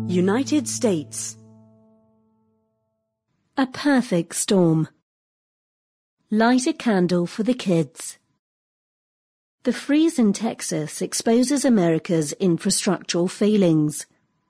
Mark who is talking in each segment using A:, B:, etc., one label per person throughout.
A: United States.
B: A perfect storm. Light a candle for the kids. The freeze in Texas exposes America's infrastructural failings.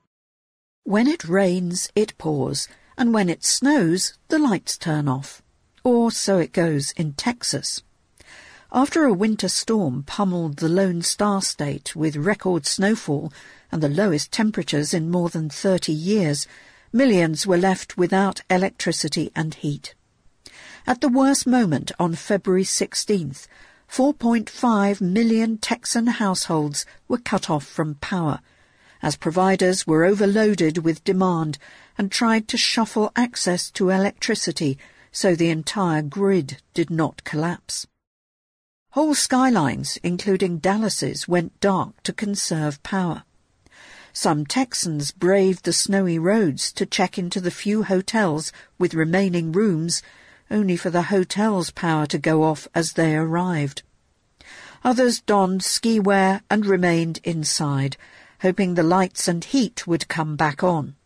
C: When it rains, it pours, and when it snows, the lights turn off. Or so it goes in Texas. After a winter storm pummeled the Lone Star State with record snowfall and the lowest temperatures in more than 30 years, millions were left without electricity and heat. At the worst moment on February 16th, 4.5 million Texan households were cut off from power, as providers were overloaded with demand and tried to shuffle access to electricity so the entire grid did not collapse. Whole skylines, including Dallas's, went dark to conserve power. Some Texans braved the snowy roads to check into the few hotels with remaining rooms, only for the hotel's power to go off as they arrived. Others donned ski wear and remained inside, hoping the lights and heat would come back on.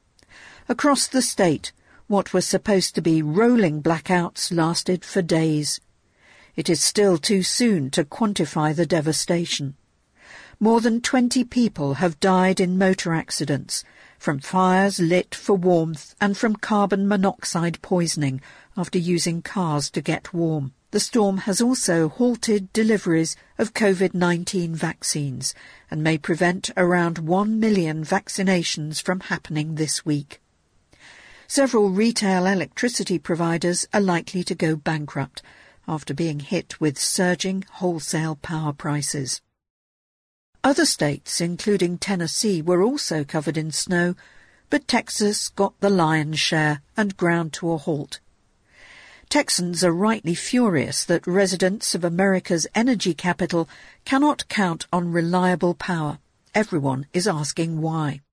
C: Across the state, what were supposed to be rolling blackouts lasted for days. It is still too soon to quantify the devastation. More than 20 people have died in motor accidents, from fires lit for warmth and from carbon monoxide poisoning after using cars to get warm. The storm has also halted deliveries of COVID-19 vaccines and may prevent around 1 million vaccinations from happening this week. Several retail electricity providers are likely to go bankrupt after being hit with surging wholesale power prices. Other states, including Tennessee, were also covered in snow, but Texas got the lion's share and ground to a halt. Texans are rightly furious that residents of America's energy capital cannot count on reliable power. Everyone is asking why.